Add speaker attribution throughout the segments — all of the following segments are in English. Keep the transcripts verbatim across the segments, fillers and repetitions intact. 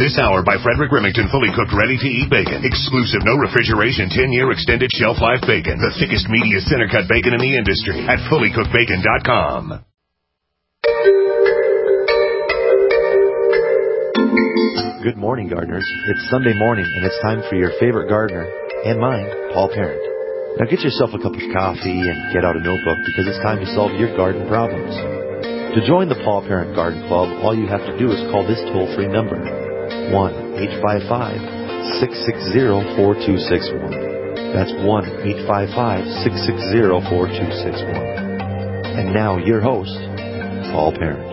Speaker 1: This hour by Frederick Remington, fully cooked, ready-to-eat bacon. Exclusive, no refrigeration, ten-year extended shelf life bacon. The thickest, meatiest center-cut bacon in the industry at fully cooked bacon dot com.
Speaker 2: Good morning, gardeners. It's Sunday morning, and it's time for your favorite gardener, and mine, Paul Parent. Now get yourself a cup of coffee and get out a notebook because it's time to solve your garden problems. To join the Paul Parent Garden Club, all you have to do is call this toll-free number, one eight five five, six six zero, four two six one. That's one eight five five, six six zero, four two six one. And now your host, Paul Parent.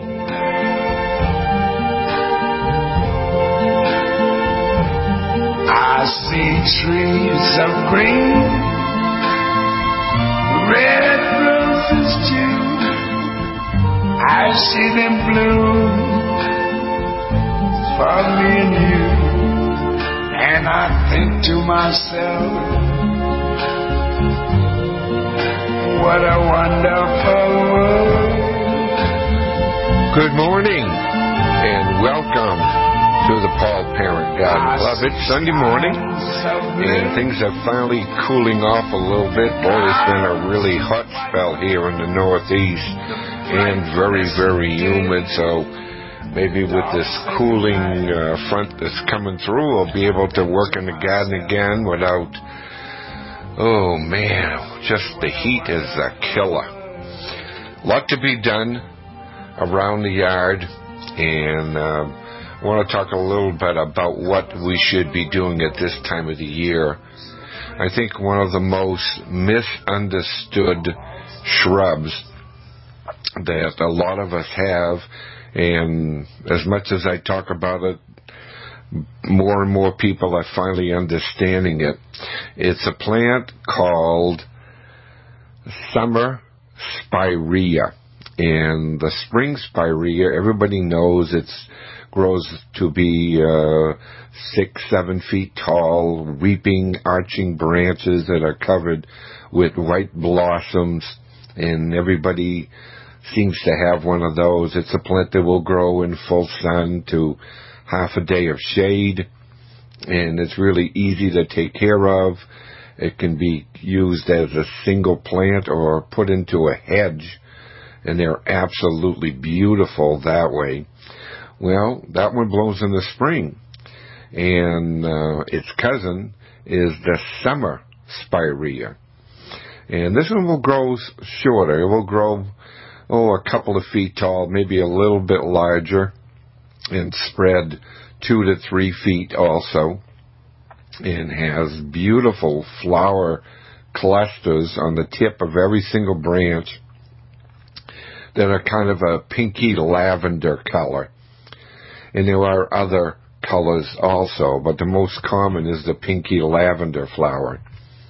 Speaker 3: I see trees of green, red roses too. I see them bloom for me and you. And I think to myself, what a wonderful world.
Speaker 4: Good morning and welcome to the Paul Parent Garden Club. It's Sunday morning and things are finally cooling off a little bit. Boy, it's been a really hot spell here in the Northeast and very, very humid, so maybe with this cooling uh, front that's coming through, we'll be able to work in the garden again without, oh man, just the heat is a killer. A lot to be done around the yard, and uh, I want to talk a little bit about what we should be doing at this time of the year. I think one of the most misunderstood shrubs that a lot of us have, and as much as I talk about it, more and more people are finally understanding it. It's a plant called summer spirea. And the spring spirea, everybody knows it grows to be uh, six, seven feet tall, reaping, arching branches that are covered with white blossoms, and everybody seems to have one of those. It's a plant that will grow in full sun to half a day of shade, and it's really easy to take care of. It can be used as a single plant or put into a hedge, and they're absolutely beautiful that way. Well, that one blows in the spring, and uh, its cousin is the summer spirea. And this one will grow shorter. It will grow oh, a couple of feet tall, maybe a little bit larger, and spread two to three feet also, and has beautiful flower clusters on the tip of every single branch that are kind of a pinky lavender color. And there are other colors also, but the most common is the pinky lavender flower.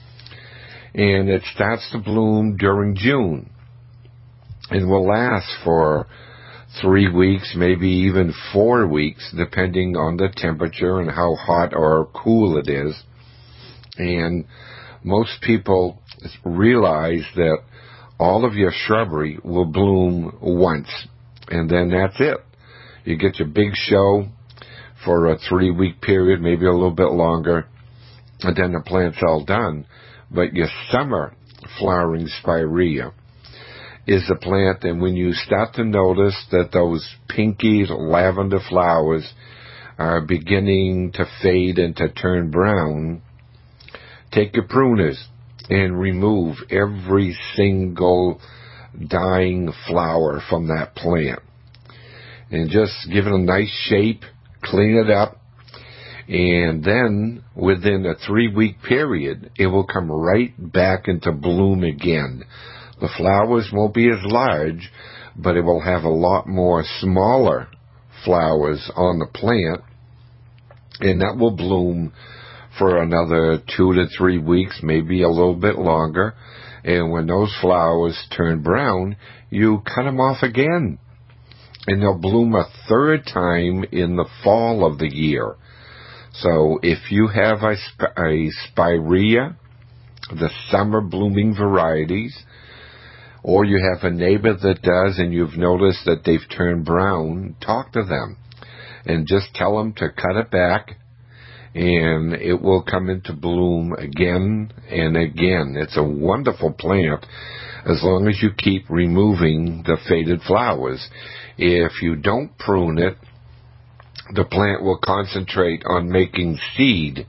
Speaker 4: And it starts to bloom during June, and will last for three weeks, maybe even four weeks, depending on the temperature and how hot or cool it is. And most people realize that all of your shrubbery will bloom once, and then that's it. You get your big show for a three-week period, maybe a little bit longer, and then the plant's all done. But your summer flowering spirea is a plant, and when you start to notice that those pinky lavender flowers are beginning to fade and to turn brown, take your pruners and remove every single dying flower from that plant. And just give it a nice shape, clean it up, and then within a three-week period, it will come right back into bloom again. The flowers won't be as large, but it will have a lot more smaller flowers on the plant, and that will bloom for another two to three weeks, maybe a little bit longer. And when those flowers turn brown, you cut them off again, and they'll bloom a third time in the fall of the year. So if you have a, sp- a spirea, the summer blooming varieties, or you have a neighbor that does and you've noticed that they've turned brown, talk to them and just tell them to cut it back, and it will come into bloom again and again. It's a wonderful plant as long as you keep removing the faded flowers. If you don't prune it, the plant will concentrate on making seed,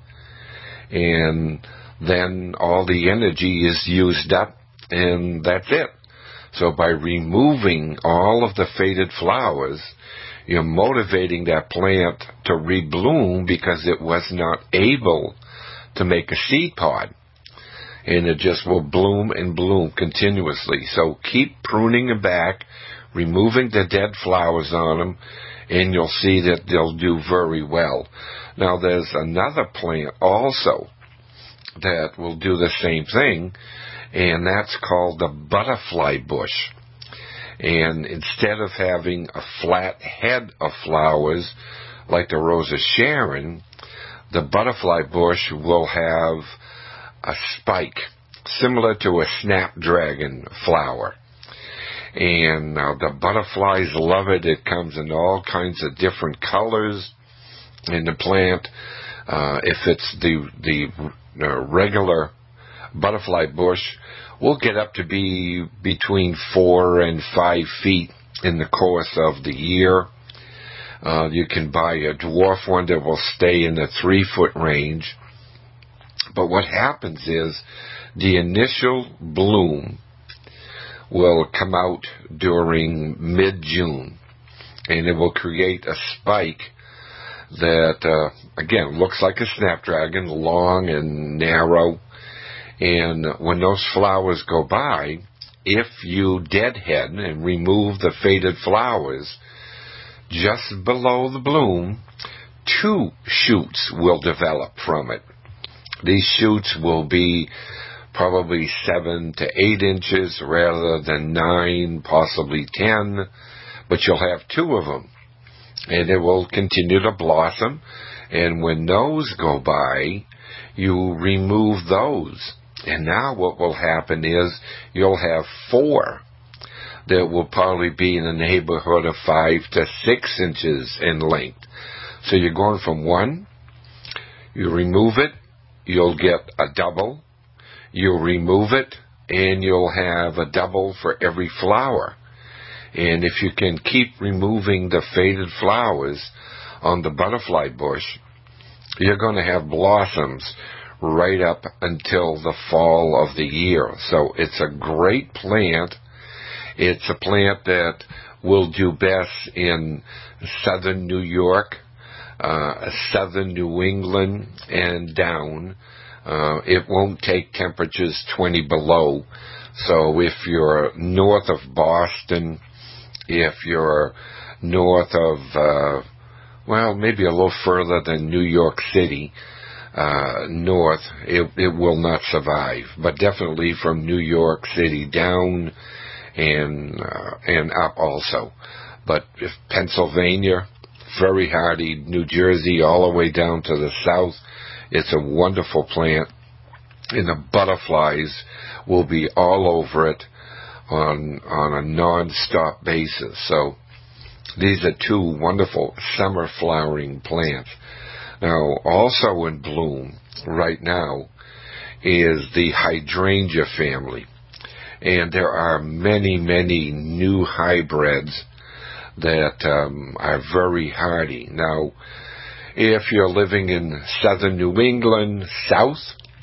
Speaker 4: and then all the energy is used up, and that's it. So by removing all of the faded flowers, you're motivating that plant to rebloom because it was not able to make a seed pod. And it just will bloom and bloom continuously. So keep pruning them back, removing the dead flowers on them, and you'll see that they'll do very well. Now, there's another plant also that will do the same thing, and that's called the butterfly bush. And instead of having a flat head of flowers like the Rose of Sharon, the butterfly bush will have a spike similar to a snapdragon flower. And uh, the butterflies love it. It comes in all kinds of different colors in the plant. Uh, if it's the the uh, regular butterfly bush, will get up to be between four and five feet in the course of the year. Uh, you can buy a dwarf one that will stay in the three-foot range. But what happens is the initial bloom will come out during mid-June, and it will create a spike that, uh, again, looks like a snapdragon, long and narrow. And when those flowers go by, if you deadhead and remove the faded flowers, just below the bloom, two shoots will develop from it. These shoots will be probably seven to eight inches rather than nine, possibly ten, but you'll have two of them, and it will continue to blossom. And when those go by, you remove those, and now what will happen is you'll have four that will probably be in the neighborhood of five to six inches in length. So you're going from one, you remove it, you'll get a double. You'll remove it, and you'll have a double for every flower. And if you can keep removing the faded flowers on the butterfly bush, you're going to have blossoms right up until the fall of the year. So it's a great plant. It's a plant that will do best in southern New York, uh, southern New England, and down. Uh, it won't take temperatures twenty below. So if you're north of Boston, if you're north of, uh, well, maybe a little further than New York City, uh, north, it, it will not survive. But definitely from New York City down and, uh, and up also. But if Pennsylvania, very hardy, New Jersey, all the way down to the south, it's a wonderful plant, and the butterflies will be all over it on on a non-stop basis. So these are two wonderful summer flowering plants. Now, also in bloom right now is the hydrangea family, and there are many, many new hybrids that um, are very hardy. Now, if you're living in southern New England, south,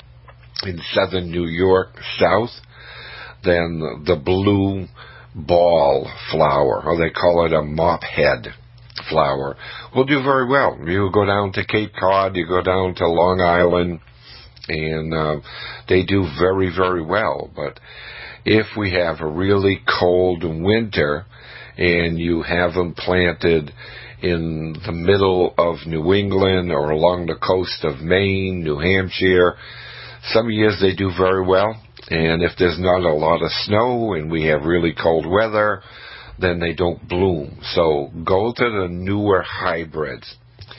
Speaker 4: in southern New York, south, then the blue ball flower, or they call it a mop head flower, will do very well. You go down to Cape Cod, you go down to Long Island, and uh, they do very, very well. But if we have a really cold winter and you have them planted in the middle of New England or along the coast of Maine, New Hampshire, some years they do very well. And if there's not a lot of snow and we have really cold weather, then they don't bloom. So go to the newer hybrids.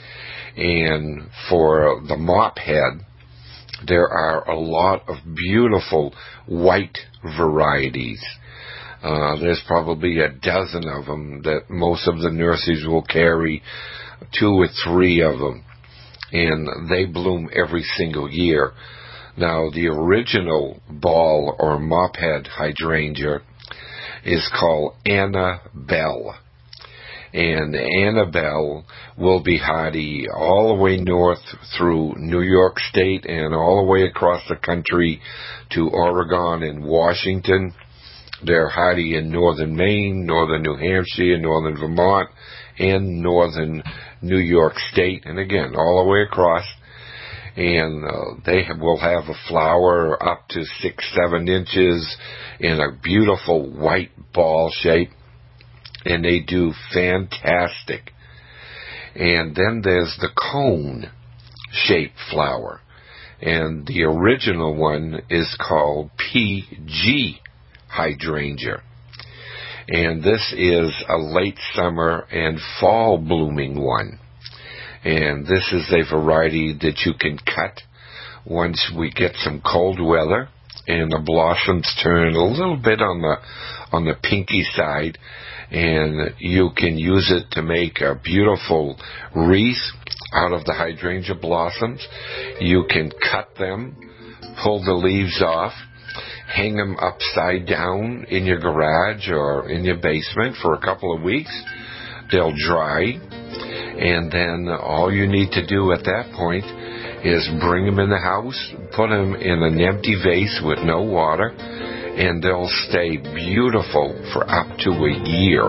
Speaker 4: And for the mop head, there are a lot of beautiful white varieties. Uh, there's probably a dozen of them that most of the nurseries will carry, two or three of them, and they bloom every single year. Now, the original ball or mophead hydrangea is called Annabelle. And Annabelle will be hardy all the way north through New York State and all the way across the country to Oregon and Washington. They're hardy in northern Maine, northern New Hampshire, northern Vermont, and northern New York State, and again, all the way across. And uh, they have, will have a flower up to six, seven inches in a beautiful white ball shape, and they do fantastic. And then there's the cone-shaped flower, and the original one is called P G hydrangea. And this is a late summer and fall blooming one. And this is a variety that you can cut once we get some cold weather and the blossoms turn a little bit on the on the pinky side, and you can use it to make a beautiful wreath out of the hydrangea blossoms. You can cut them, pull the leaves off, hang them upside down in your garage or in your basement for a couple of weeks. They'll dry, and then all you need to do at that point is bring them in the house, put them in an empty vase with no water, and they'll stay beautiful for up to a year.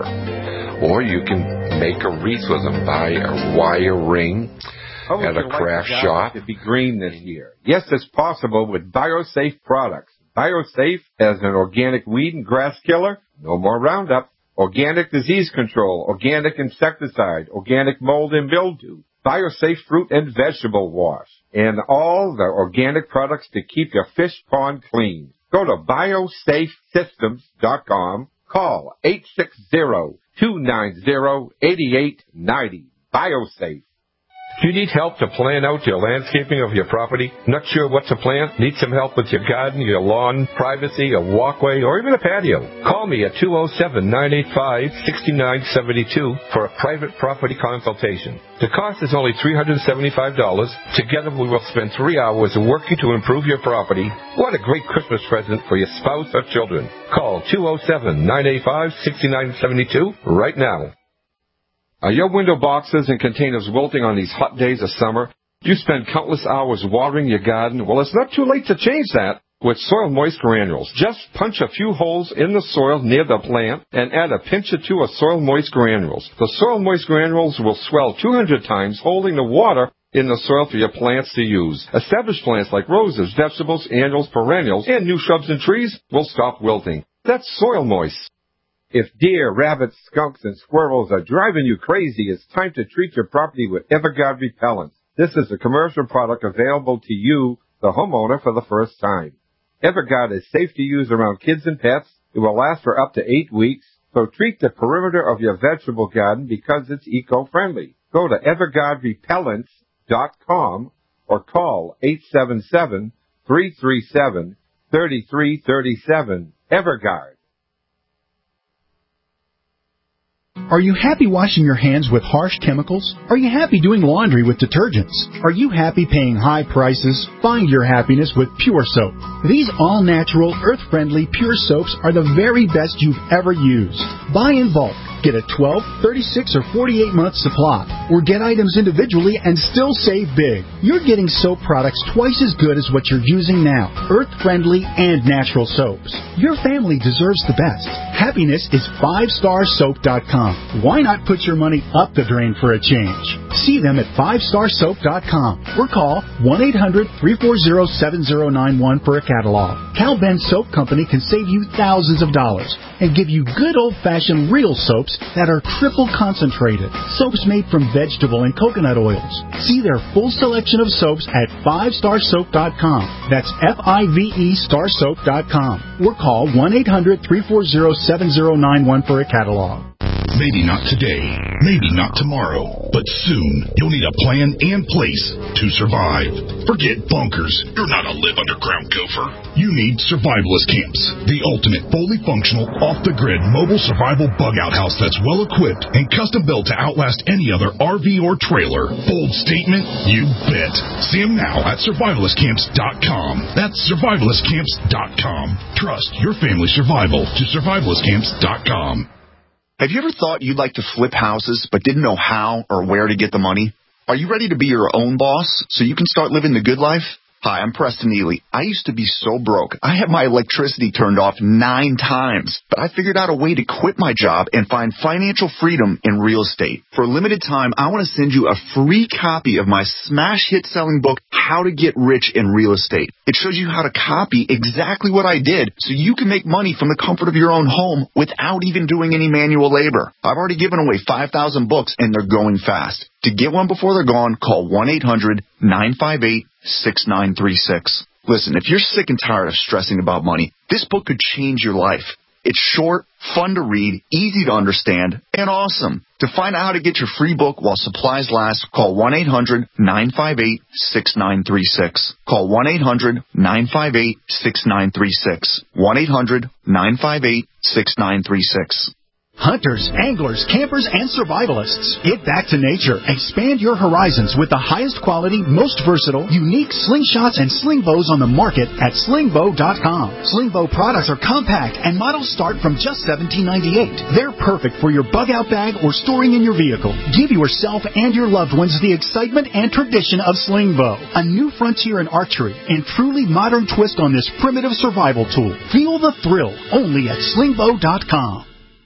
Speaker 4: Or you can make a wreath with them, buy a wire ring at a craft shop.
Speaker 5: To be green this year. Yes, it's possible with BioSafe products. BioSafe as an organic weed and grass killer, no more Roundup, organic disease control, organic insecticide, organic mold and mildew, BioSafe fruit and vegetable wash, and all the organic products to keep your fish pond clean. Go to biosafe systems dot com, call eight six zero, two nine zero, eight eight nine zero. BioSafe.
Speaker 6: Do you need help to plan out your landscaping of your property? Not sure what to plant? Need some help with your garden, your lawn, privacy, a walkway, or even a patio? Call me at two oh seven, nine eight five, six nine seven two for a private property consultation. The cost is only three hundred seventy-five dollars. Together we will spend three hours working to improve your property. What a great Christmas present for your spouse or children. Call two oh seven, nine eight five, six nine seven two right now.
Speaker 5: Are your window boxes and containers wilting on these hot days of summer? Do you spend countless hours watering your garden? Well, it's not too late to change that with Soil Moist Granules. Just punch a few holes in the soil near the plant and add a pinch or two of Soil Moist Granules. The Soil Moist Granules will swell two hundred times, holding the water in the soil for your plants to use. Established plants like roses, vegetables, annuals, perennials, and new shrubs and trees will stop wilting. That's Soil Moist. If deer, rabbits, skunks, and squirrels are driving you crazy, it's time to treat your property with Everguard Repellent. This is a commercial product available to you, the homeowner, for the first time. Everguard is safe to use around kids and pets. It will last for up to eight weeks. So treat the perimeter of your vegetable garden because it's eco-friendly. Go to everguard repellents dot com or call eight seven seven, three three seven, three three three seven. Everguard.
Speaker 7: Are you happy washing your hands with harsh chemicals? Are you happy doing laundry with detergents? Are you happy paying high prices? Find your happiness with Pure Soap. These all-natural, earth-friendly Pure Soaps are the very best you've ever used. Buy in bulk. Get a twelve, thirty-six, or forty-eight month supply. Or get items individually and still save big. You're getting soap products twice as good as what you're using now. Earth-friendly and natural soaps. Your family deserves the best. Happiness is five star soap dot com. Why not put your money up the drain for a change? See them at five star soap dot com or call one eight hundred, three four zero, seven zero nine one for a catalog. Cal Ben Soap Company can save you thousands of dollars and give you good old-fashioned real soaps that are triple concentrated. Soaps made from vegetable and coconut oils. See their full selection of soaps at five star soap dot com. That's F I V E star soap dot com or call one eight hundred, three four zero, seven zero nine one for a catalog.
Speaker 8: Maybe not today, maybe not tomorrow, but soon you'll need a plan and place to survive. Forget bunkers. You're not a live underground gopher. You need Survivalist Camps, the ultimate fully functional, off-the-grid mobile survival bug-out house that's well-equipped and custom-built to outlast any other R V or trailer. Bold statement? You bet. See them now at survivalist camps dot com. That's survivalist camps dot com. Trust your family's survival to survivalist camps dot com.
Speaker 9: Have you ever thought you'd like to flip houses but didn't know how or where to get the money? Are you ready to be your own boss so you can start living the good life? Hi, I'm Preston Ely. I used to be so broke. I had my electricity turned off nine times, but I figured out a way to quit my job and find financial freedom in real estate. For a limited time, I want to send you a free copy of my smash hit selling book, How to Get Rich in Real Estate. It shows you how to copy exactly what I did so you can make money from the comfort of your own home without even doing any manual labor. I've already given away five thousand books and they're going fast. To get one before they're gone, call one eight hundred nine five eight six nine three six. Listen, if you're sick and tired of stressing about money, this book could change your life. It's short, fun to read, easy to understand, and awesome. To find out how to get your free book while supplies last, call one eight hundred nine five eight six nine three six. Call one eight hundred nine five eight six nine three six. one eight hundred nine five eight six nine three six.
Speaker 7: Hunters, anglers, campers, and survivalists. Get back to nature. Expand your horizons with the highest quality, most versatile, unique slingshots and sling bows on the market at sling bow dot com. Sling bow products are compact and models start from just seventeen ninety-eight. They're perfect for your bug-out bag or storing in your vehicle. Give yourself and your loved ones the excitement and tradition of sling bow. A new frontier in archery and truly modern twist on this primitive survival tool. Feel the thrill only at sling bow dot com.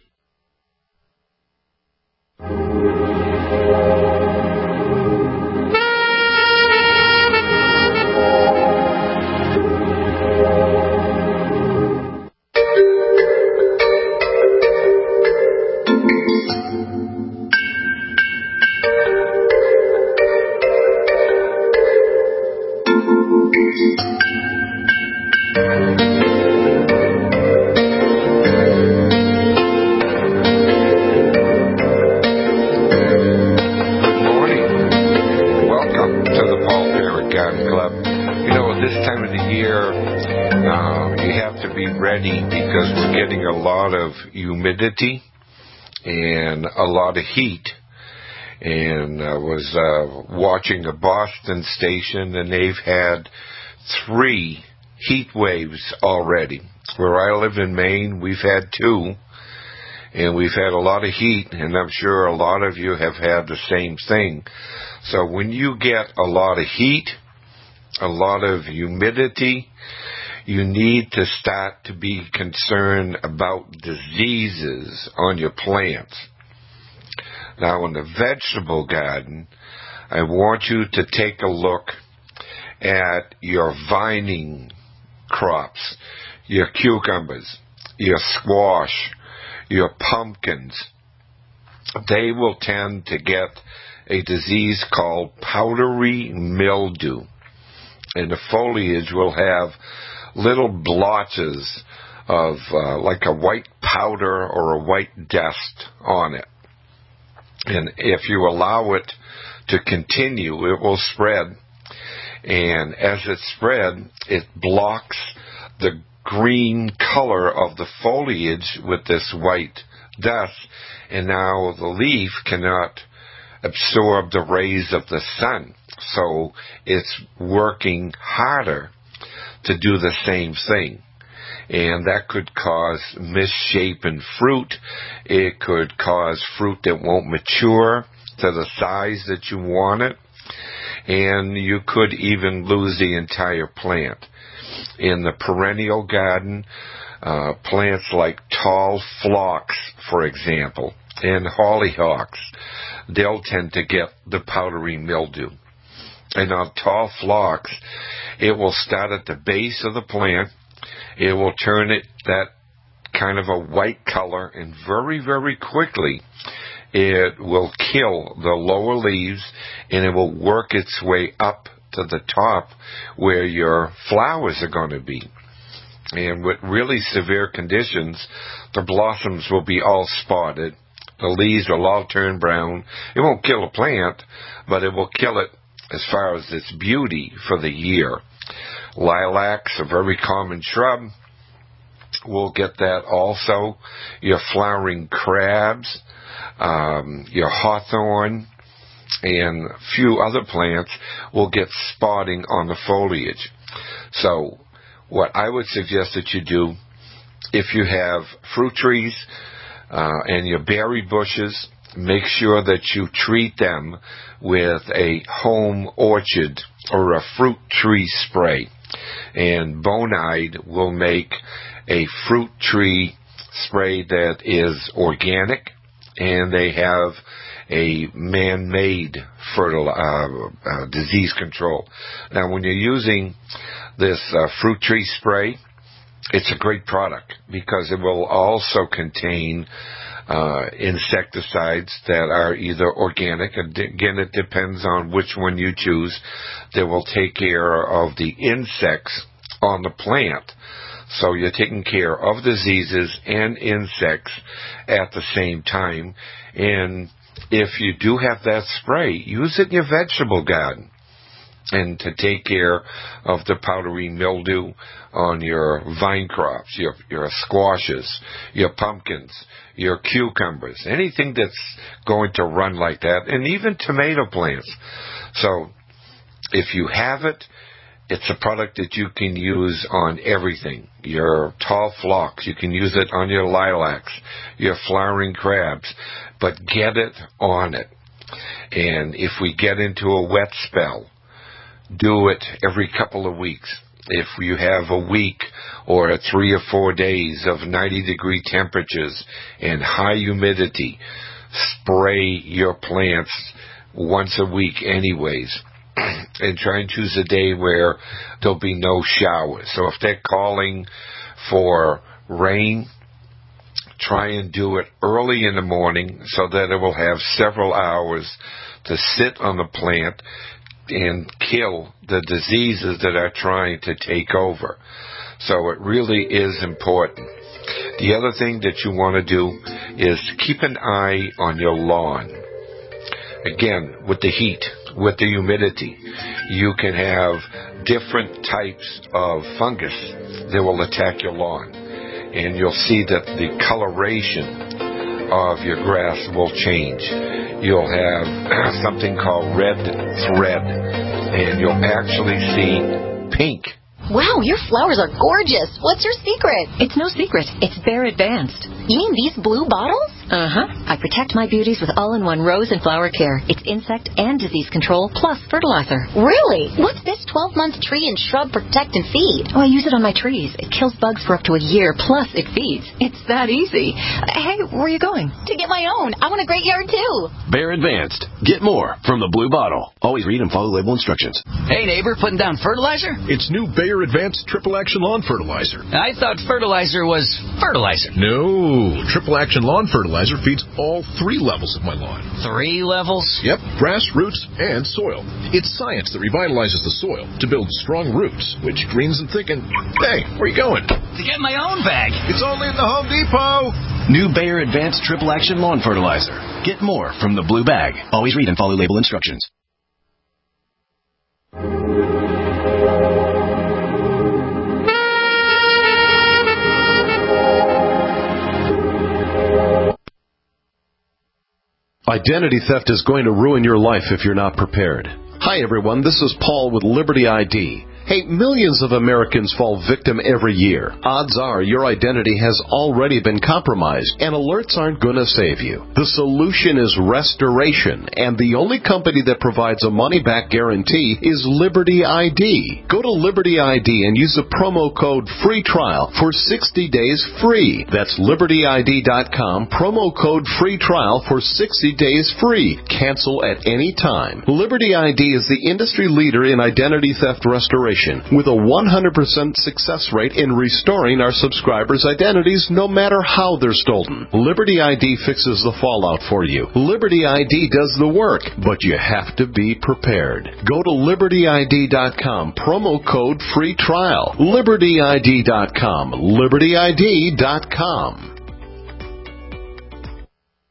Speaker 4: Because we're getting a lot of humidity and a lot of heat. And I was uh, watching a Boston station, and they've had three heat waves already. Where I live in Maine, we've had two, and we've had a lot of heat, and I'm sure a lot of you have had the same thing. So when you get a lot of heat, a lot of humidity, you need to start to be concerned about diseases on your plants. Now, in the vegetable garden, I want you to take a look at your vining crops, your cucumbers, your squash, your pumpkins. They will tend to get a disease called powdery mildew, and the foliage will have little blotches of uh, like a white powder or a white dust on it. And if you allow it to continue, it will spread. And as it spread, it blocks the green color of the foliage with this white dust. And now the leaf cannot absorb the rays of the sun. So it's working harder to do the same thing. And that could cause misshapen fruit. It could cause fruit that won't mature to the size that you want it. And you could even lose the entire plant. In the perennial garden, uh, plants like tall phlox, for example, and hollyhocks, they'll tend to get the powdery mildew. And on tall phlox, it will start at the base of the plant. It will turn it that kind of a white color, and very, very quickly it will kill the lower leaves, and it will work its way up to the top where your flowers are going to be. And with really severe conditions, the blossoms will be all spotted. The leaves will all turn brown. It won't kill a plant, but it will kill it as far as its beauty for the year. Lilacs, a very common shrub, will get that also. Your flowering crabs, um, your hawthorn, and a few other plants will get spotting on the foliage. So what I would suggest that you do, if you have fruit trees uh, and your berry bushes, make sure that you treat them with a home orchard or a fruit tree spray. And Bonide will make a fruit tree spray that is organic, and they have a man-made fertile uh, uh, disease control. Now, when you're using this uh, fruit tree spray, it's a great product because it will also contain uh, insecticides that are either organic, and again, it depends on which one you choose, that will take care of the insects on the plant. So you're taking care of diseases and insects at the same time. And if you do have that spray, use it in your vegetable garden, and to take care of the powdery mildew on your vine crops, your, your squashes, your pumpkins, your cucumbers, anything that's going to run like that, and even tomato plants. So if you have it, it's a product that you can use on everything. Your tall phlox, you can use it on your lilacs, your flowering crabs, but get it on it. And if we get into a wet spell, do it every couple of weeks. If you have a week or three or four days of ninety degree temperatures and high humidity, spray your plants once a week anyways. And try and choose a day where there'll be no showers. So if they're calling for rain, try and do it early in the morning so that it will have several hours to sit on the plant and kill the diseases that are trying to take over. So it really is important. The other thing that you want to do is keep an eye on your lawn. Again, with the heat, with the humidity, you can have different types of fungus that will attack your lawn. And you'll see that the coloration of your grass will change. You'll have something called red thread, and you'll actually see pink.
Speaker 10: Wow, your flowers are gorgeous. What's your secret?
Speaker 11: It's no secret. It's Bear Advanced.
Speaker 10: You mean these blue bottles?
Speaker 11: Uh-huh. I protect my beauties with all-in-one rose and flower care. It's insect and disease control plus fertilizer.
Speaker 10: Really? What's this twelve-month tree and shrub protect and feed?
Speaker 11: Oh, I use it on my trees. It kills bugs for up to a year, plus it feeds. It's that easy. Uh, hey, where are you going?
Speaker 10: To get my own. I want a great yard, too.
Speaker 12: Bear Advanced. Get more from the blue bottle. Always read and follow label instructions.
Speaker 13: Hey, neighbor, putting down fertilizer?
Speaker 14: It's new Bayer Advanced Triple Action Lawn Fertilizer.
Speaker 13: I thought fertilizer was fertilizer.
Speaker 14: No. Triple Action Lawn Fertilizer feeds all three levels of my lawn.
Speaker 13: Three levels?
Speaker 14: Yep. Grass, roots, and soil. It's science that revitalizes the soil to build strong roots, which greens and thicken. Hey, where are you going?
Speaker 13: To get my own bag.
Speaker 14: It's only in the Home Depot.
Speaker 12: New Bayer Advanced Triple Action Lawn Fertilizer. Get more from the blue bag. Always read and follow label instructions.
Speaker 15: Identity theft is going to ruin your life if you're not prepared. Hi everyone, this is Paul with Liberty I D. Hey, millions of Americans fall victim every year. Odds are your identity has already been compromised, and alerts aren't going to save you. The solution is restoration, and the only company that provides a money-back guarantee is Liberty I D. Go to Liberty I D and use the promo code FREE TRIAL for sixty days free. That's liberty I D dot com, promo code FREE TRIAL for sixty days free. Cancel at any time. Liberty I D is the industry leader in identity theft restoration, with a one hundred percent success rate in restoring our subscribers' identities no matter how they're stolen. Liberty I D fixes the fallout for you. Liberty I D does the work, but you have to be prepared. Go to liberty I D dot com, promo code FREE TRIAL. liberty I D dot com, liberty I D dot com.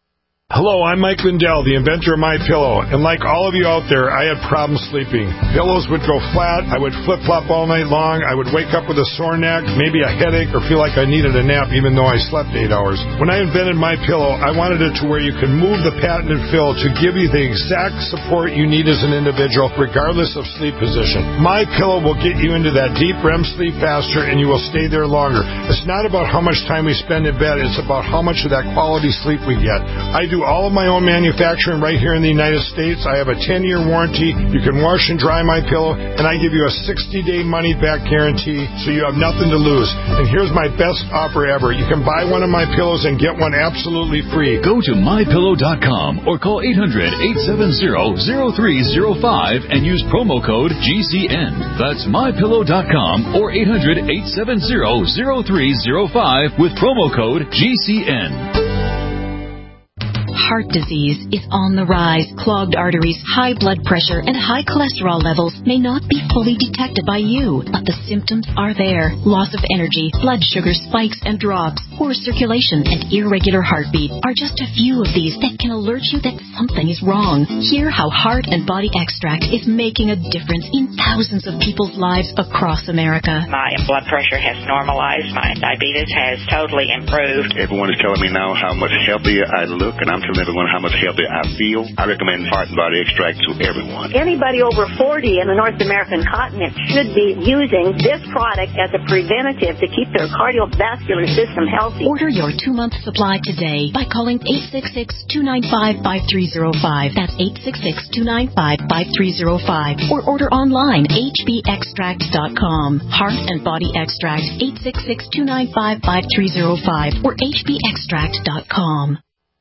Speaker 16: Hello, I'm Mike Lindell, the inventor of MyPillow, and like all of you out there, I had problems sleeping. Pillows would go flat, I would flip-flop all night long, I would wake up with a sore neck, maybe a headache, or feel like I needed a nap even though I slept eight hours. When I invented MyPillow, I wanted it to where you can move the patented fill to give you the exact support you need as an individual, regardless of sleep position. MyPillow will get you into that deep R E M sleep faster, and you will stay there longer. It's not about how much time we spend in bed, it's about how much of that quality sleep we get. I do all of my own manufacturing right here in the United States. I have a ten-year warranty. You can wash and dry my pillow, and I give you a sixty-day money-back guarantee, so you have nothing to lose. And here's my best offer ever. You can buy one of my pillows and get one absolutely free.
Speaker 17: Go to my pillow dot com or call eight hundred, eight seven zero, zero three zero five and use promo code G C N. That's my pillow dot com or eight hundred, eight seven zero, zero three zero five with promo code G C N.
Speaker 11: Heart disease is on the rise. Clogged arteries, high blood pressure, and high cholesterol levels may not be fully detected by you, but the symptoms are there. Loss of energy, blood sugar spikes and drops, poor circulation, and irregular heartbeat are just a few of these that can alert you that something is wrong. Hear how Heart and Body Extract is making a difference in thousands of people's lives across America.
Speaker 18: My blood pressure has normalized. My diabetes has totally improved.
Speaker 19: Everyone is telling me now how much healthier I look, and I'm telling everyone how much healthier I feel. I recommend Heart and Body Extract to everyone.
Speaker 20: Anybody over forty in the North American continent should be using this product as a preventative to keep their cardiovascular system healthy.
Speaker 11: Order your two-month supply today by calling eight six six, two nine five, five three zero five. That's eight six six, two nine five, five three zero five. Or order online, h b extract dot com. Heart and Body Extract, eight six six, two nine five, five three zero five or h b extract dot com.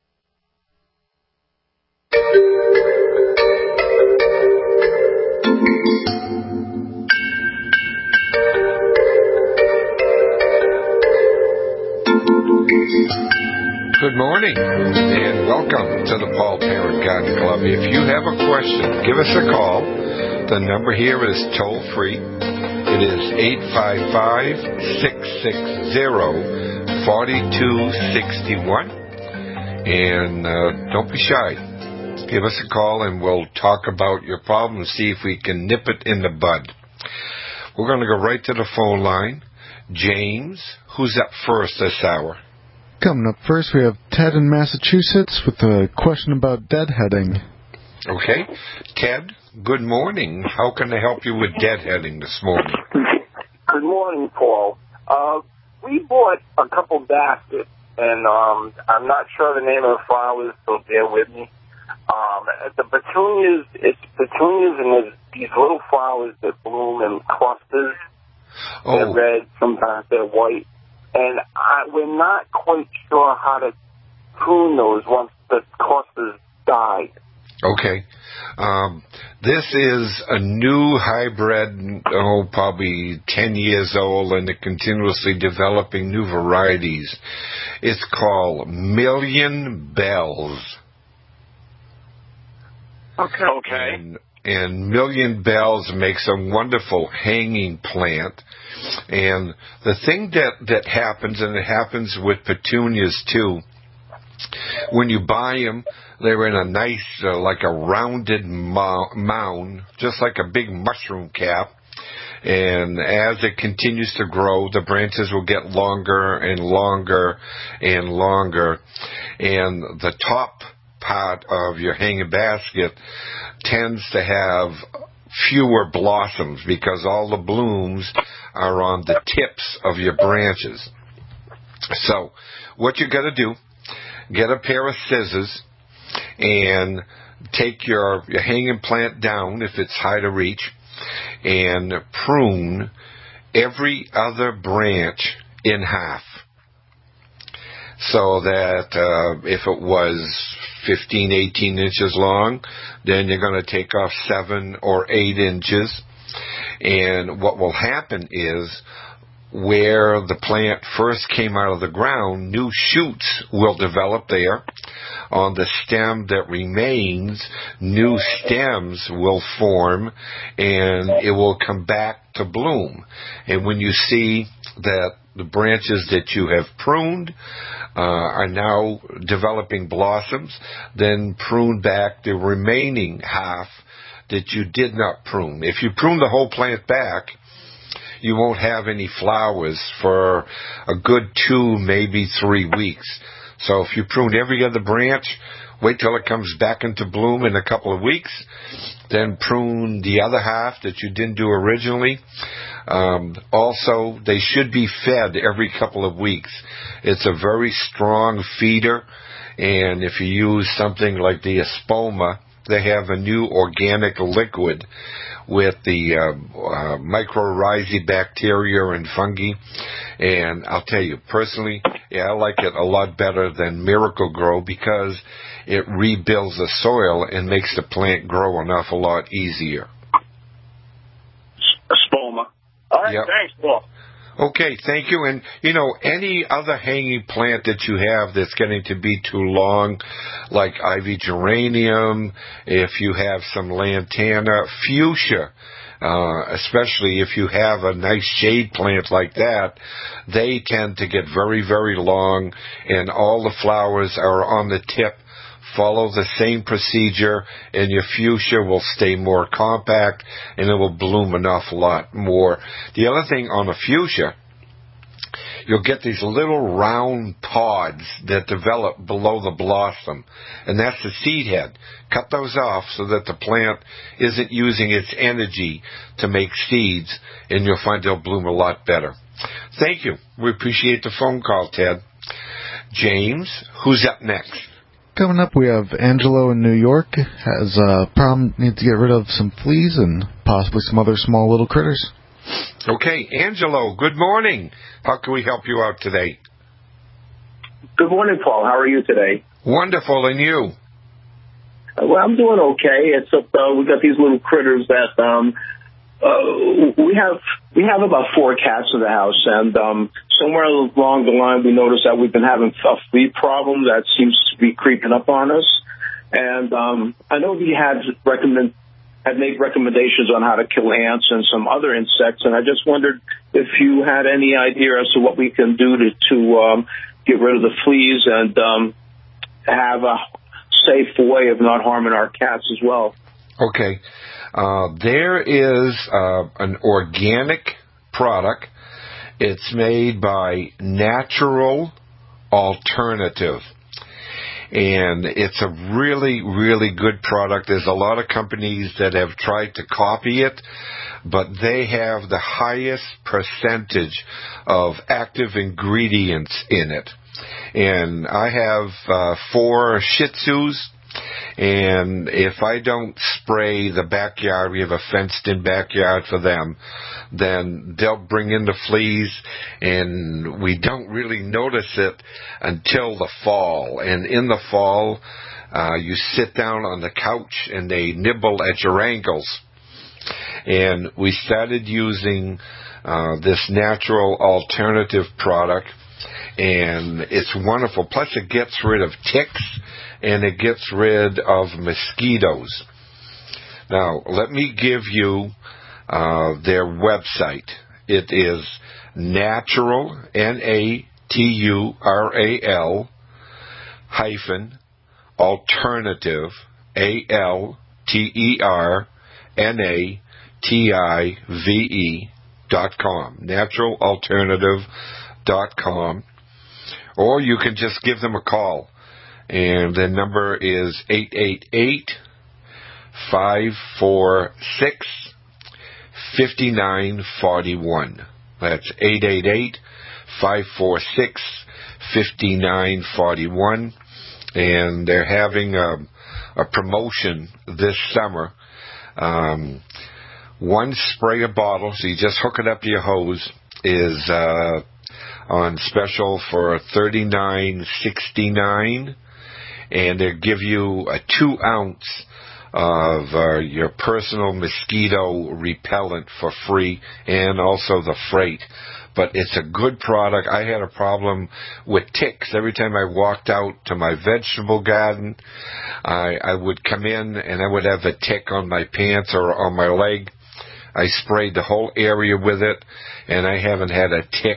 Speaker 4: Good morning, and welcome to the Paul Parent Garden Club. If you have a question, give us a call. The number here is toll-free. It is eight five five, six six zero, four two six one. And uh, don't be shy. Give us a call, and we'll talk about your problem and see if we can nip it in the bud. We're going to go right to the phone line. James, who's up first this hour?
Speaker 21: Coming up first, we have Ted in Massachusetts with a question about deadheading.
Speaker 4: Okay. Ted, good morning. How can I help you with deadheading this morning?
Speaker 22: Good morning, Paul. Uh, we bought a couple baskets, and um, I'm not sure the name of the flowers, so bear with me. Um, the petunias, it's petunias, and there's these little flowers that bloom in clusters.
Speaker 4: Oh.
Speaker 22: They're red, sometimes they're white. And I, we're not quite sure how to prune those once the clusters die.
Speaker 4: Okay. Um, this is a new hybrid, oh, probably ten years old, and they're continuously developing new varieties. It's called Million Bells.
Speaker 22: Okay. Okay.
Speaker 4: And, and Million Bells makes a wonderful hanging plant. And the thing that, that happens, and it happens with petunias too, when you buy them, they're in a nice, uh, like a rounded mound, just like a big mushroom cap. And as it continues to grow, the branches will get longer and longer and longer. And the top part of your hanging basket tends to have fewer blossoms because all the blooms are on the tips of your branches. So what you got to do, get a pair of scissors and take your, your hanging plant down if it's high to reach and prune every other branch in half. So that uh, if it was fifteen, eighteen inches long, then you're going to take off seven or eight inches. And what will happen is where the plant first came out of the ground, new shoots will develop there. On the stem that remains, new stems will form, and it will come back to bloom. And when you see that the branches that you have pruned uh, are now developing blossoms, then prune back the remaining half that you did not prune. If you prune the whole plant back, you won't have any flowers for a good two, maybe three weeks. So if you prune every other branch, wait till it comes back into bloom in a couple of weeks, then prune the other half that you didn't do originally. Um, also, they should be fed every couple of weeks. It's a very strong feeder, and if you use something like the Espoma, they have a new organic liquid with the uh, uh, mycorrhizae bacteria and fungi. And I'll tell you, personally, yeah, I like it a lot better than Miracle-Gro because it rebuilds the soil and makes the plant grow an awful lot easier.
Speaker 22: Espoma. All right,
Speaker 4: yep.
Speaker 22: Thanks, Paul.
Speaker 4: Okay, thank you. And, you know, any other hanging plant that you have that's getting to be too long, like ivy geranium, if you have some lantana, fuchsia, uh, especially if you have a nice shade plant like that, they tend to get very, very long, and all the flowers are on the tip. Follow the same procedure, and your fuchsia will stay more compact, and it will bloom an awful lot more. The other thing on a fuchsia, you'll get these little round pods that develop below the blossom, and that's the seed head. Cut those off so that the plant isn't using its energy to make seeds, and you'll find they'll bloom a lot better. Thank you. We appreciate the phone call, Ted. James, who's up next?
Speaker 21: Coming up, we have Angelo in New York. Has a problem, needs to get rid of some fleas and possibly some other small little critters.
Speaker 4: Okay, Angelo, good morning. How can we help you out today?
Speaker 1: Good morning, Paul. How are you today?
Speaker 4: Wonderful, and you?
Speaker 1: Uh, well, I'm doing okay, except uh, we got these little critters that um, uh, we have. We have about four cats in the house, and um, somewhere along the line, we noticed that we've been having a flea problem that seems to be creeping up on us. And um, I know we had recommend had made recommendations on how to kill ants and some other insects, and I just wondered if you had any idea as to what we can do to to um, get rid of the fleas and um, have a safe way of not harming our cats as well.
Speaker 4: Okay. Uh, there is uh, an organic product. It's made by Natural Alternative. And it's a really, really good product. There's a lot of companies that have tried to copy it, but they have the highest percentage of active ingredients in it. And I have uh, four Shih Tzus. And if I don't spray the backyard, we have a fenced-in backyard for them, then they'll bring in the fleas, and we don't really notice it until the fall. And in the fall, uh, you sit down on the couch, and they nibble at your ankles. And we started using uh, this Natural Alternative product, and it's wonderful. Plus, it gets rid of ticks, and it gets rid of mosquitoes. Now, let me give you uh, their website. It is natural, N A T U R A L, hyphen, alternative, A L T E R N A T I V E dot com, natural alternative dot com, or you can just give them a call. And the number is eight eight eight, five four six, five nine four one. That's eight eight eight, five four six, five nine four one. And they're having a, a promotion this summer. Um, one spray a bottle, so you just hook it up to your hose, is uh, on special for thirty-nine sixty-nine. And they give you a two ounce of uh, your personal mosquito repellent for free, and also the freight. But it's a good product. I had a problem with ticks. Every time I walked out to my vegetable garden, I, I would come in and I would have a tick on my pants or on my leg. I sprayed the whole area with it, and I haven't had a tick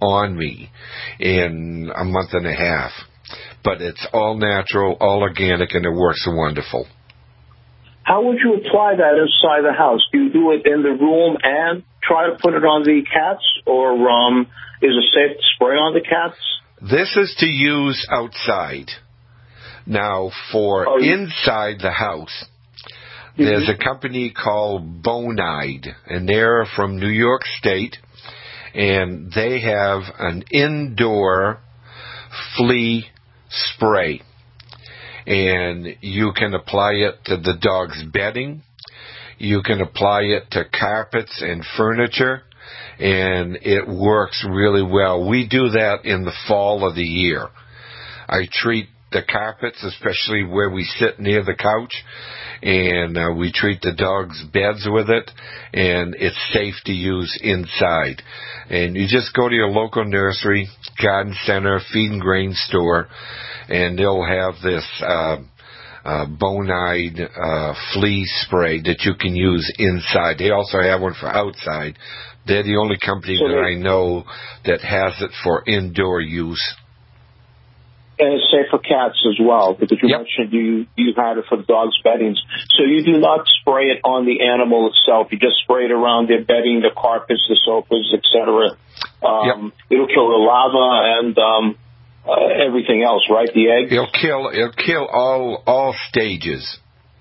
Speaker 4: on me in a month and a half. But it's all natural, all organic, and it works wonderful.
Speaker 1: How would you apply that inside the house? Do you do it in the room and try to put it on the cats, or um, is it safe to spray on the cats?
Speaker 4: This is to use outside. Now, for oh, inside the house, mm-hmm. there's a company called Bonide, and they're from New York State, and they have an indoor flea spray. And you can apply it to the dog's bedding. You can apply it to carpets and furniture, and it works really well. We do that in the fall of the year. I treat the carpets, especially where we sit near the couch, and uh, we treat the dog's beds with it, and it's safe to use inside. And you just go to your local nursery, garden center, feed and grain store, and they'll have this uh, uh, Bonide uh, flea spray that you can use inside. They also have one for outside. They're the only company so that I know that has it for indoor use.
Speaker 1: And it's safe for cats as well, because you yep. mentioned you, you had it for the dog's beddings. So you do not spray it on the animal itself. You just spray it around their bedding, the carpets, the sofas, et cetera. Um, yep. It'll kill the larvae and um, uh, everything else, right? The eggs?
Speaker 4: It'll kill, it'll kill all all stages.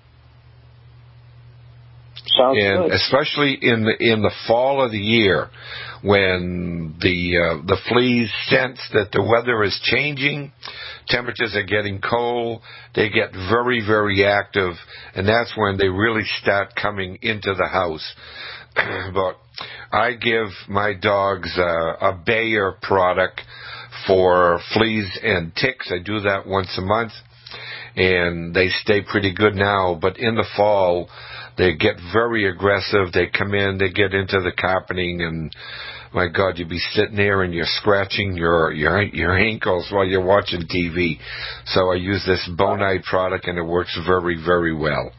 Speaker 1: Sounds
Speaker 4: and
Speaker 1: good.
Speaker 4: Especially in the in the fall of the year, when the uh, the fleas sense that the weather is changing, temperatures are getting cold, they get very, very active, and that's when they really start coming into the house. But I give my dogs uh, a Bayer product for fleas and ticks. I do that once a month, and they stay pretty good now. But in the fall, they get very aggressive. They come in, they get into the carpeting, and my God, you'd be sitting there and you're scratching your your your ankles while you're watching T V. So I use this Bonide product, and it works very, very well.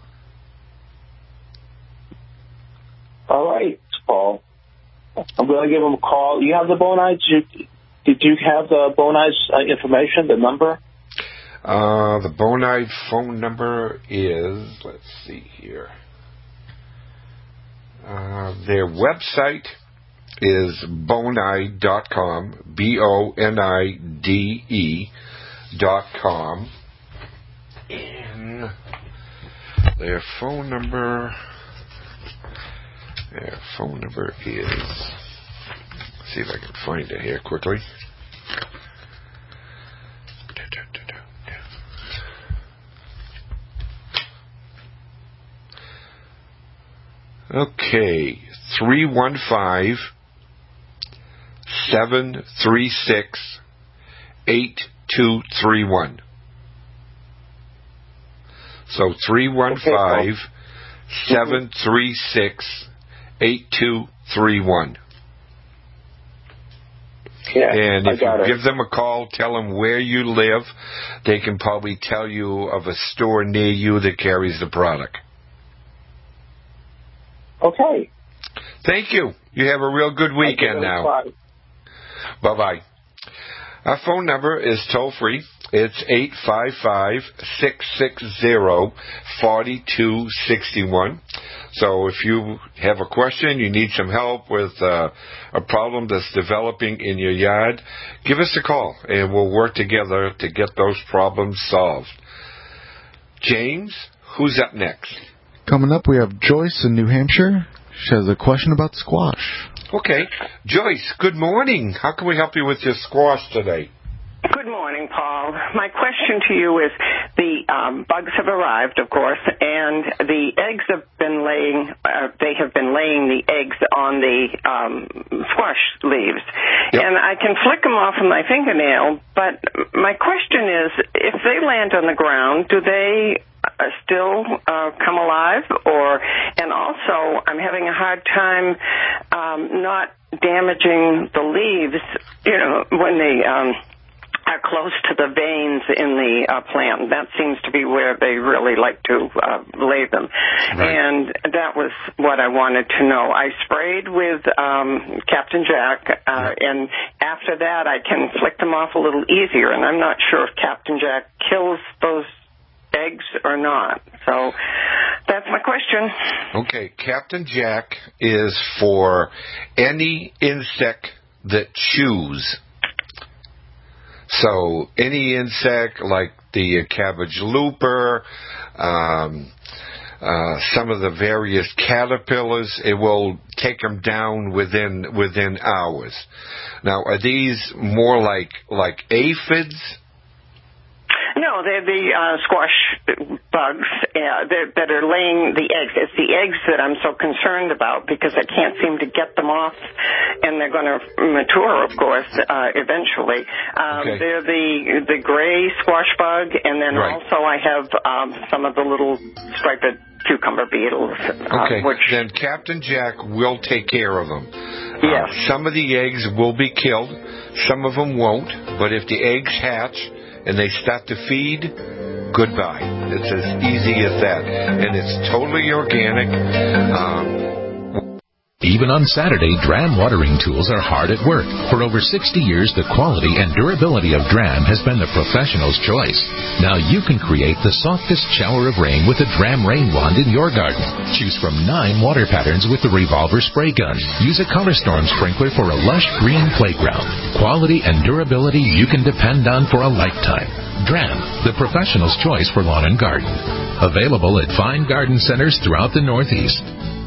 Speaker 1: All right, Paul. I'm going to give him a call. You have the Bonide? Did you have the Bonide's uh, information, the number?
Speaker 4: Uh, the Bonide phone number is, let's see here. Uh, their website is bonide dot com, B O N I D E dot com. And their phone number, their phone number is, let's see if I can find it here quickly. Okay, three one five, seven three six, eight two three one. So three one five, seven three six, eight two three one.
Speaker 1: Yeah,
Speaker 4: and if
Speaker 1: I got
Speaker 4: you
Speaker 1: it.
Speaker 4: give them a call, tell them where you live, they can probably tell you of a store near you that carries the product.
Speaker 1: Okay.
Speaker 4: Thank you. You have a real good weekend now.
Speaker 1: Bye.
Speaker 4: Bye-bye. Our phone number is toll-free. It's eight five five, six six zero, four two six one. So if you have a question, you need some help with uh, a problem that's developing in your yard, give us a call, and we'll work together to get those problems solved. James, who's up next?
Speaker 21: Coming up, we have Joyce in New Hampshire. She has a question about squash.
Speaker 4: Okay. Joyce, good morning. How can we help you with your squash today?
Speaker 2: Good morning, Paul. My question to you is the um, bugs have arrived, of course, and the eggs have been laying, uh, they have been laying the eggs on the um, squash leaves. Yep. And I can flick them off with my fingernail, but my question is, if they land on the ground, do they uh, still uh, come alive? Or, and also, I'm having a hard time um, not damaging the leaves, you know, when they... Um, are close to the veins in the uh, plant. That seems to be where they really like to uh, lay them. Right. And that was what I wanted to know. I sprayed with um, Captain Jack, uh, and after that I can flick them off a little easier, and I'm not sure if Captain Jack kills those eggs or not. So that's my question.
Speaker 4: Okay, Captain Jack is for any insect that chews. So any insect like the cabbage looper, um, uh, some of the various caterpillars, it will take them down within within hours. Now, are these more like like aphids?
Speaker 2: No, they're the uh, squash bugs uh, that are laying the eggs. It's the eggs that I'm so concerned about because I can't seem to get them off, and they're going to mature, of course, uh, eventually. Um, okay. They're the the gray squash bug, and then right. also I have um, some of the little striped cucumber beetles. Uh,
Speaker 4: okay,
Speaker 2: which...
Speaker 4: then Captain Jack will take care of them.
Speaker 2: Yes.
Speaker 4: Uh, some of the eggs will be killed, some of them won't, but if the eggs hatch and they start to feed, goodbye. It's as easy as that. And it's totally organic. Um,
Speaker 3: Even on Saturday, Dram watering tools are hard at work. For over sixty years, the quality and durability of Dram has been the professional's choice. Now you can create the softest shower of rain with a Dram rain wand in your garden. Choose from nine water patterns with the revolver spray gun. Use a Color Storm sprinkler for a lush green playground. Quality and durability you can depend on for a lifetime. Dram, the professional's choice for lawn and garden. Available at fine garden centers throughout the Northeast.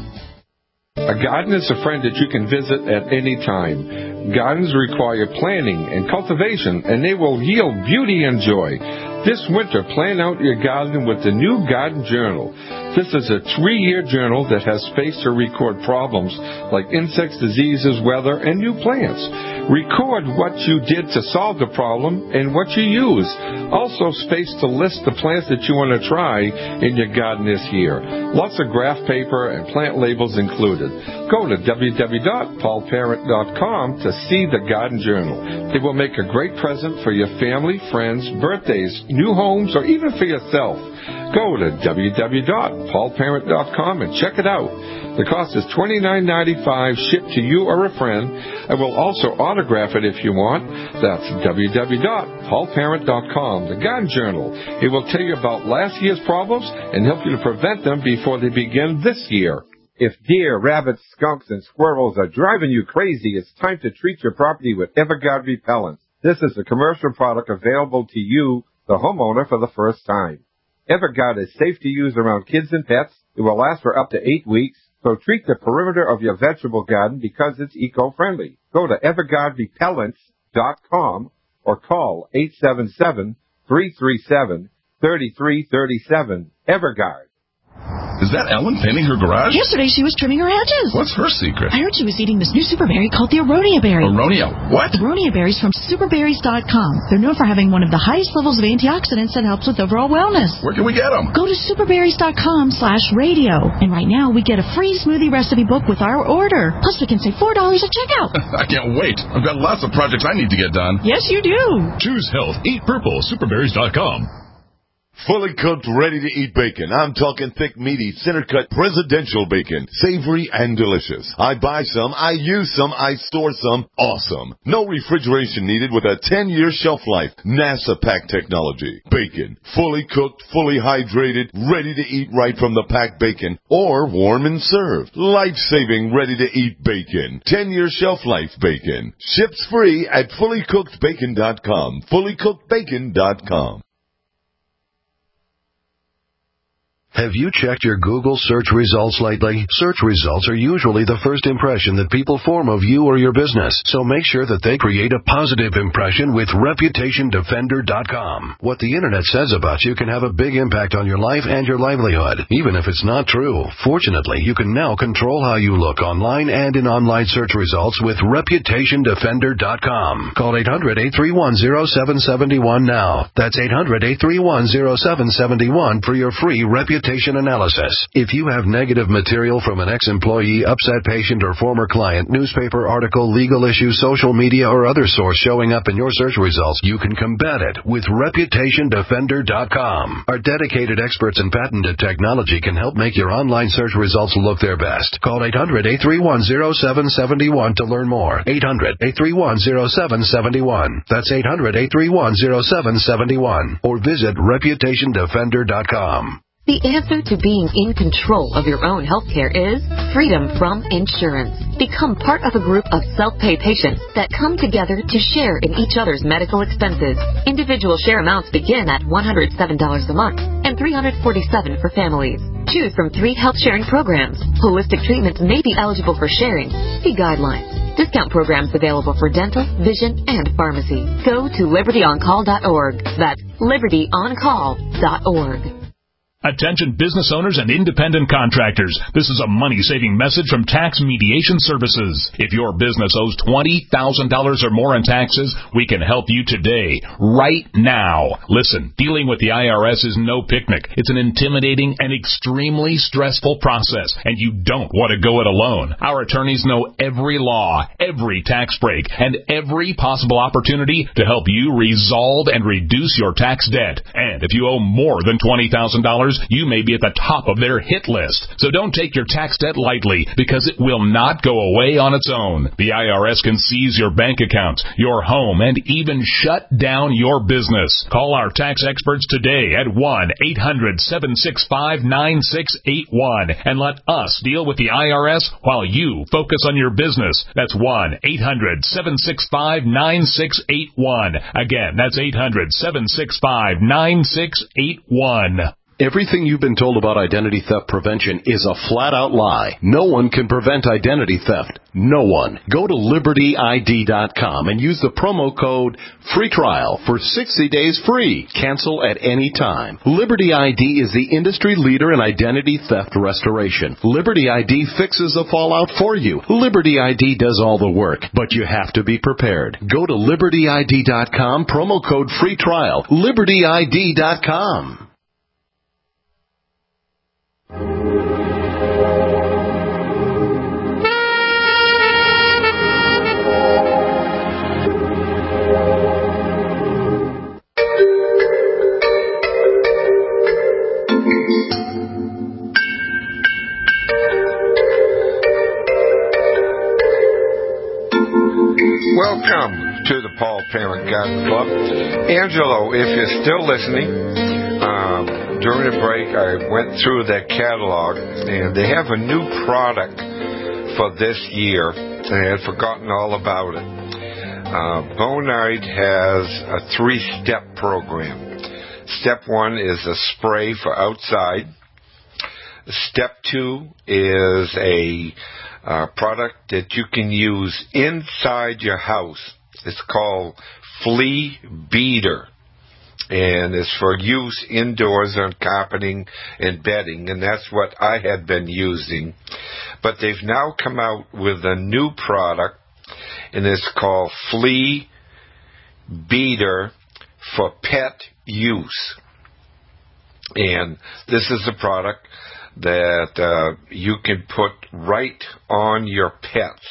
Speaker 5: A garden is a friend that you can visit at any time. Gardens require planning and cultivation, and they will yield beauty and joy. This winter, plan out your garden with the new Garden Journal. This is a three-year journal that has space to record problems like insects, diseases, weather, and new plants. Record what you did to solve the problem and what you use. Also space to list the plants that you want to try in your garden this year. Lots of graph paper and plant labels included. Go to w w w dot paul parent dot com to see the Garden Journal. It will make a great present for your family, friends, birthdays, new homes, or even for yourself. Go to w w w dot paul parent dot com and check it out. The cost is twenty-nine ninety-five, shipped to you or a friend. I will also autograph it if you want. That's w w w dot paul parent dot com, the Garden Journal. It will tell you about last year's problems and help you to prevent them before they begin this year. If deer, rabbits, skunks, and squirrels are driving you crazy, it's time to treat your property with Everguard Repellent. This is a commercial product available to you, the homeowner, for the first time. Everguard is safe to use around kids and pets. It will last for up to eight weeks. So treat the perimeter of your vegetable garden because it's eco-friendly. Go to everguard repellents dot com or call eight seven seven, three three seven, three three three seven. Everguard.
Speaker 8: Is that Ellen painting her garage?
Speaker 11: Yesterday she was trimming her hedges.
Speaker 8: What's her secret?
Speaker 11: I heard she was eating this new super berry called the Aronia berry.
Speaker 8: Aronia what?
Speaker 11: Aronia berries from super berries dot com. They're known for having one of the highest levels of antioxidants that helps with overall wellness.
Speaker 8: Where can we get them?
Speaker 11: Go to super berries dot com slash radio. And right now we get a free smoothie recipe book with our order. Plus we can save four dollars at checkout.
Speaker 8: I can't wait. I've got lots of projects I need to get done.
Speaker 11: Yes, you do.
Speaker 17: Choose health. Eat purple. super berries dot com.
Speaker 6: Fully cooked, ready-to-eat bacon. I'm talking thick, meaty, center-cut, presidential bacon. Savory and delicious. I buy some, I use some, I store some. Awesome. No refrigeration needed with a ten-year shelf life. NASA pack technology. Bacon. Fully cooked, fully hydrated, ready to eat right from the packed bacon. Or warm and served. Life-saving, ready-to-eat bacon. ten-year shelf life bacon. Ships free at fully cooked bacon dot com. fully cooked bacon dot com.
Speaker 15: Have you checked your Google search results lately? Search results are usually the first impression that people form of you or your business, so make sure that they create a positive impression with reputation defender dot com. What the Internet says about you can have a big impact on your life and your livelihood, even if it's not true. Fortunately, you can now control how you look online and in online search results with reputation defender dot com. Call eight hundred, eight three one, zero seven seven one now. That's eight hundred, eight three one, zero seven seven one for your free reputation
Speaker 7: reputation analysis. If you have negative material from an ex-employee, upset patient, or former client, newspaper article, legal issue, social media, or other source showing up in your search results, you can combat it with reputation defender dot com. Our dedicated experts in patented technology can help make your online search results look their best. Call eight hundred, eight three one, zero seven seven one to learn more. eight hundred, eight three one, zero seven seven one. That's eight hundred, eight three one, zero seven seven one. Or visit reputation defender dot com.
Speaker 9: The answer to being in control of your own health care is freedom from insurance. Become part of a group of self-pay patients that come together to share in each other's medical expenses. Individual share amounts begin at one hundred seven dollars a month and three hundred forty-seven dollars for families. Choose from three health sharing programs. Holistic treatments may be eligible for sharing. See guidelines. Discount programs available for dental, vision, and pharmacy. Go to liberty on call dot org. That's liberty on call dot org.
Speaker 23: Attention business owners and independent contractors. This is a money-saving message from Tax Mediation Services. If your business owes twenty thousand dollars or more in taxes, we can help you today, right now. Listen, dealing with the I R S is no picnic. It's an intimidating and extremely stressful process, and you don't want to go it alone. Our attorneys know every law, every tax break, and every possible opportunity to help you resolve and reduce your tax debt. And if you owe more than twenty thousand dollars, you may be at the top of their hit list. So don't take your tax debt lightly, because it will not go away on its own. The I R S can seize your bank accounts, your home, and even shut down your business. Call our tax experts today at one eight hundred, seven six five, nine six eight one and let us deal with the I R S while you focus on your business. That's one eight hundred, seven six five, nine six eight one. Again, that's eight hundred, seven six five, nine six eight one.
Speaker 15: Everything you've been told about identity theft prevention is a flat-out lie. No one can prevent identity theft. No one. Go to liberty I D dot com and use the promo code FREE TRIAL for sixty days free. Cancel at any time. Liberty I D is the industry leader in identity theft restoration. Liberty I D fixes the fallout for you. Liberty I D does all the work, but you have to be prepared. Go to liberty I D dot com, promo code FREE TRIAL. liberty I D dot com.
Speaker 4: Welcome to the Paul Parent Garden Club. Angelo, if you're still listening, um, during the break I went through their catalog, and they have a new product for this year, and I had forgotten all about it. Uh, Bonide has a three-step program. Step one is a spray for outside. Step two is a Uh, product that you can use inside your house. It's called Flea Beater, and it's for use indoors on carpeting and bedding, and that's what I had been using. But they've now come out with a new product, and it's called Flea Beater for pet use. And this is a product that uh, you can put right on your pets.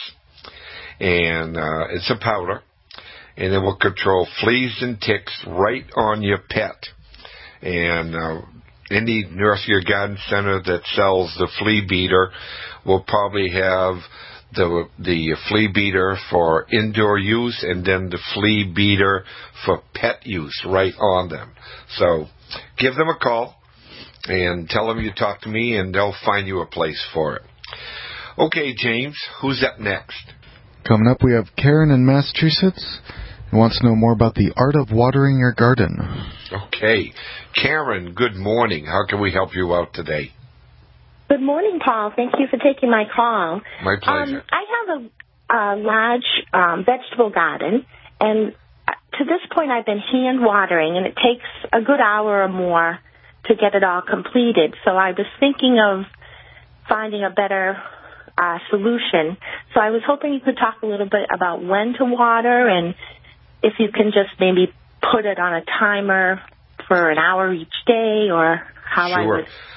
Speaker 4: And uh, it's a powder, and it will control fleas and ticks right on your pet. And uh, any nursery or garden center that sells the flea beater will probably have the the flea beater for indoor use and then the flea beater for pet use right on them. So give them a call and tell them you talked to me, and they'll find you a place for it. Okay, James, who's up next?
Speaker 21: Coming up, we have Karen in Massachusetts, who wants to know more about the art of watering your garden.
Speaker 4: Okay. Karen, good morning. How can we help you out today?
Speaker 24: Good morning, Paul. Thank you for taking my call.
Speaker 4: My pleasure.
Speaker 24: Um, I have a, a large um, vegetable garden, and to this point I've been hand watering, and it takes a good hour or more to get it all completed. So I was thinking of finding a better uh, solution. So I was hoping you could talk a little bit about when to water, and if you can just maybe put it on a timer for an hour each day, or how
Speaker 4: sure.
Speaker 24: I would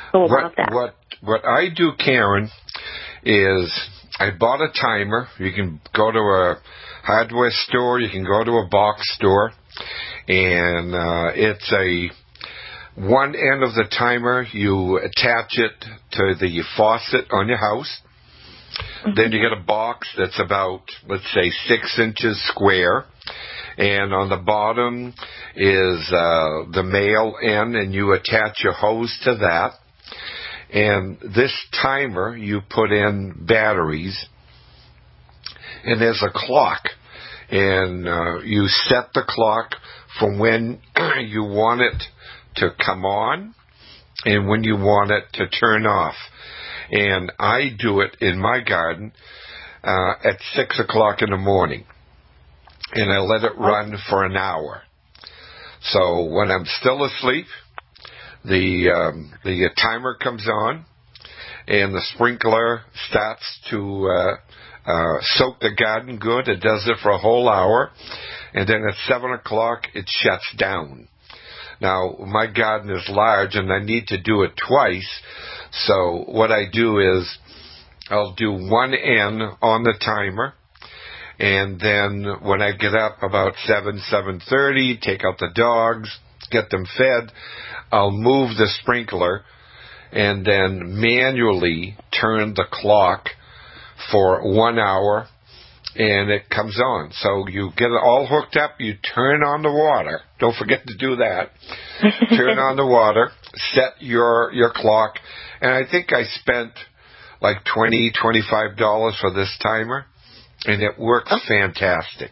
Speaker 24: go about
Speaker 4: what,
Speaker 24: that?
Speaker 4: What, what I do, Karen, is I bought a timer. You can go to a hardware store. You can go to a box store. And uh, it's a one end of the timer. You attach it to the faucet on your house. Mm-hmm. Then you get a box that's about, let's say, six inches square. And on the bottom is uh, the male end, and you attach your hose to that. And this timer, you put in batteries, and there's a clock. And uh, you set the clock from when you want it to come on and when you want it to turn off. And I do it in my garden uh, at six o'clock in the morning. And I let it run for an hour. So when I'm still asleep, the um, the timer comes on, and the sprinkler starts to uh, uh, soak the garden good. It does it for a whole hour, and then at seven o'clock it shuts down. Now my garden is large, and I need to do it twice. So what I do is I'll do one end on the timer. And then when I get up about seven, seven thirty, take out the dogs, get them fed, I'll move the sprinkler and then manually turn the clock for one hour, and it comes on. So you get it all hooked up, you turn on the water. Don't forget to do that. Turn on the water, set your, your clock, and I think I spent like twenty dollars, twenty-five dollars for this timer. And it works fantastic.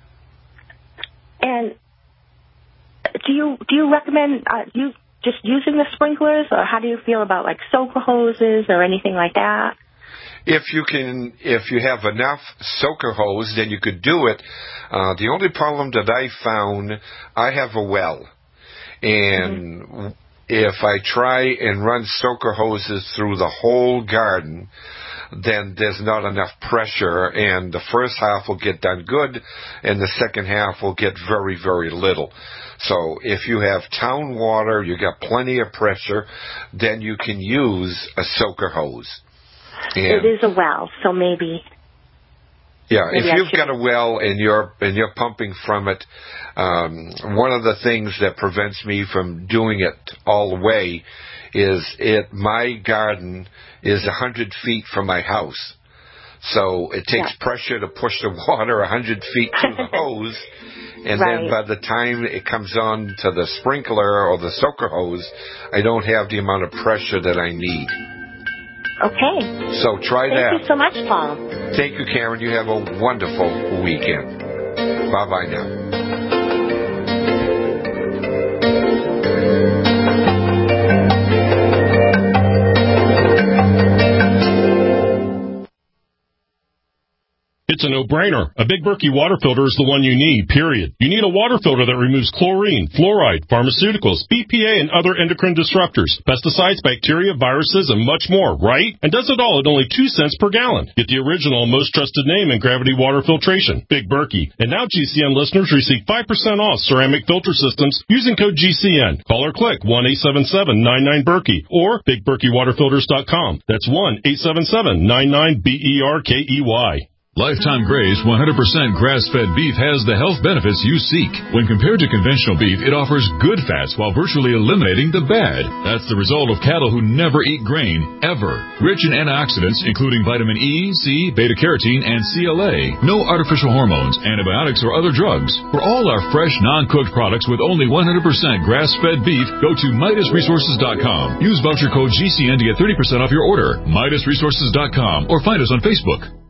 Speaker 24: And do you do you recommend uh, you just using the sprinklers, or how do you feel about like soaker hoses or anything like that?
Speaker 4: If you can, if you have enough soaker hose, then you could do it. Uh, the only problem that I found, I have a well, and mm-hmm. if I try and run soaker hoses through the whole garden, then there's not enough pressure, and the first half will get done good, and the second half will get very, very little. So if you have town water, you got plenty of pressure, then you can use a soaker hose. And
Speaker 24: it is a well, so maybe.
Speaker 4: Yeah,
Speaker 24: maybe
Speaker 4: if you've got a well and you're and you're pumping from it, um, one of the things that prevents me from doing it all the way is it. My garden is a hundred feet from my house, so it takes yeah. pressure to push the water a hundred feet through the hose, and right. then by the time it comes on to the sprinkler or the soaker hose, I don't have the amount of pressure that I need.
Speaker 24: Okay.
Speaker 4: So try
Speaker 24: Thank
Speaker 4: that.
Speaker 24: Thank you so much, Paul.
Speaker 4: Thank you, Karen. You have a wonderful weekend. Bye-bye now.
Speaker 10: It's a no-brainer. A Big Berkey water filter is the one you need, period. You need a water filter that removes chlorine, fluoride, pharmaceuticals, B P A, and other endocrine disruptors, pesticides, bacteria, viruses, and much more, right? And does it all at only two cents per gallon. Get the original, most trusted name in gravity water filtration, Big Berkey. And now G C N listeners receive five percent off ceramic filter systems using code G C N. Call or click one eight seven seven nine nine Berkey or big berkey water filters dot com. That's one eight seven seven nine nine B E R K E Y.
Speaker 17: Lifetime Graze one hundred percent grass-fed beef has the health benefits you seek. When compared to conventional beef, it offers good fats while virtually eliminating the bad. That's the result of cattle who never eat grain, ever. Rich in antioxidants, including vitamin E, C, beta-carotene, and C L A. No artificial hormones, antibiotics, or other drugs. For all our fresh, non-cooked products with only one hundred percent grass-fed beef, go to Midas Resources dot com. Use voucher code G C N to get thirty percent off your order. Midas Resources dot com or find us on Facebook.